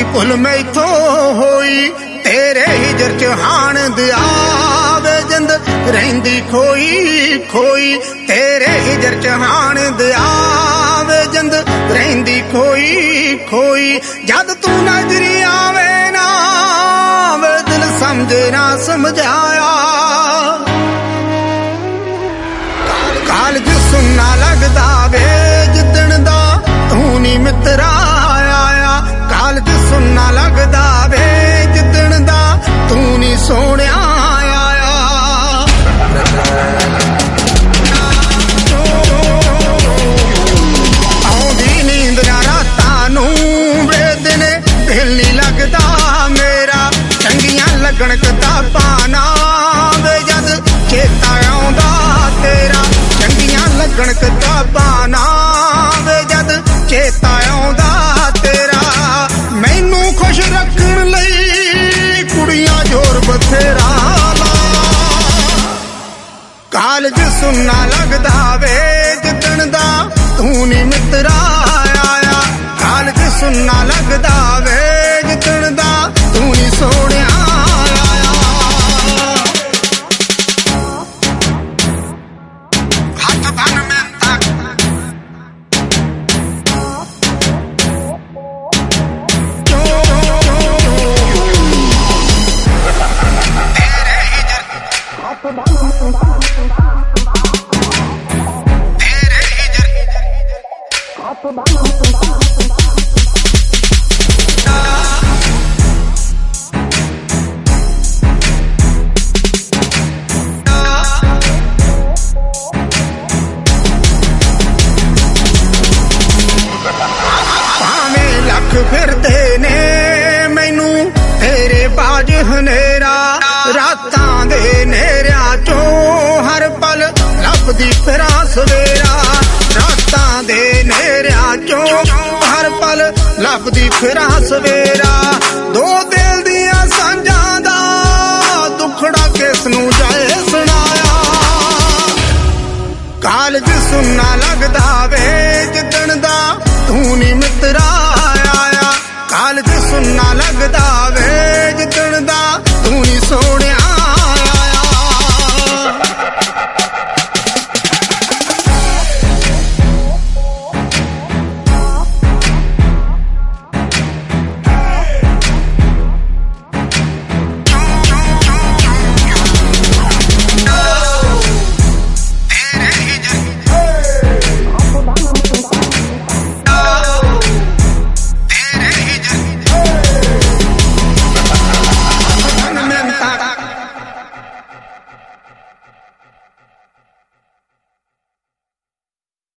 ਭੁੱਲ ਮੈਥੋਂ ਹੋਈ ਤੇਰੇ ਹਿਜਰ ਚ ਹਾਣ ਦਿਆ ਵੇ ਜਿੰਦ ਰਹਿੰਦੀ ਖੋਈ ਖੋਈ ਤੇਰੇ ਹਿਜਰ ਚ ਹਾਣ ਦਿਆ ਵੇ ਜਿੰਦ ਰਹਿੰਦੀ ਖੋਈ ਖੋਈ ਜਦ ਤੂੰ ਨਜ਼ਰੀ ਆਵੇ ਨਾ ਵੇ ਦਿਲ ਸਮਝੇ ਨਾ ਸਮਝਾਇਆ ਕਾਲਜ ਸੁਣਨਾ ਲੱਗਦਾ ਵੇ ਜਿੱਦਣ ਦਾ ਤੂੰ ਨੀ ਮਿੱਤਰਾ ਆਇਆ ਕਾਲਜ ਸੁਣਨਾ ਲੱਗਦਾ ਵੇ ਜਿੱਦਣ ਦਾ ਤੂੰ ਨੀ ਸੋਹਣਿਆ ਆਇਆ ਆਉਂਦੀ ਨੀਂਦ ਨਾ ਰਾਤਾਂ ਨੂੰ ਵੇ ਦਿਨੇ ਦਿਲ ਨੀ ਲੱਗਦਾ ਮੇਰਾ ਚੰਗੀਆਂ ਲੱਗਣ ਕਿਤਾਬਾਂ ਨਾ ਵੇ ਜਦ ਚੇਤਾ ਆਉਂਦਾ ਤੇਰਾ ਚੰਗੀਆਂ ਲੱਗਣ ਕਿਤਾਬਾਂ ਨਾ ਵੇ ਜਦ ਚੇਤਾ ਆਉਂਦਾ ਤੇਰਾ ਮੈਨੂੰ ਖੁਸ਼ ਰੱਖਣ ਲਈ ਕੁੜੀਆਂ ਜ਼ੋਰ ਬਥੇਰਾ ਕਾਲਜ ਸੁਣਨਾ ਲੱਗਦਾ ਵੇ ਜਿੱਦਣ ਦਾ ਤੂੰ ਨੀ ਮਿੱਤਰਾ ਆਇਆ ਕਾਲਜ ਸੁਣਨਾ ਲੱਗਦਾ ਵੇ ਜਿੱਦਣ ਦਾ ਤੂੰ ਨੀ ਸੋਹਣਿਆ ਫਿਰਦੇ ਨੇ ਮੈਨੂੰ ਤੇਰੇ ਬਾਝ ਹਨੇਰਾ ਰਾਤਾਂ ਦੇ ਨੇਰਿਆਂ ਚੋਂ ਹਰ ਪਲ ਲੱਭਦੀ ਫਿਰਾਂ ਸਵੇਰਾ ਰਾਤਾਂ ਦੇ ਨੇਰਿਆਂ ਚੋਂ ਹਰ ਪਲ ਲੱਭਦੀ ਫਿਰਾਂ ਸਵੇਰਾ ਦੋ ਦਿਲ ਦੀਆਂ ਸਾਂਝਾਂ ਦਾ ਦੁੱਖੜਾ ਕਿਸ ਨੂੰ ਜਾਏ ਸੁਣਾਇਆ ਕਾਲਜ ਸੁਣਨਾ ਲੱਗਦਾ ਵੇ ਜਿੱਦਣ ਦਾ ਤੂੰ ਨੀ ਮਿੱਤਰਾ ਆਇਆ ਕਾਲਜ ਸੁਣਨਾ ਲੱਗਦਾ ਵੇ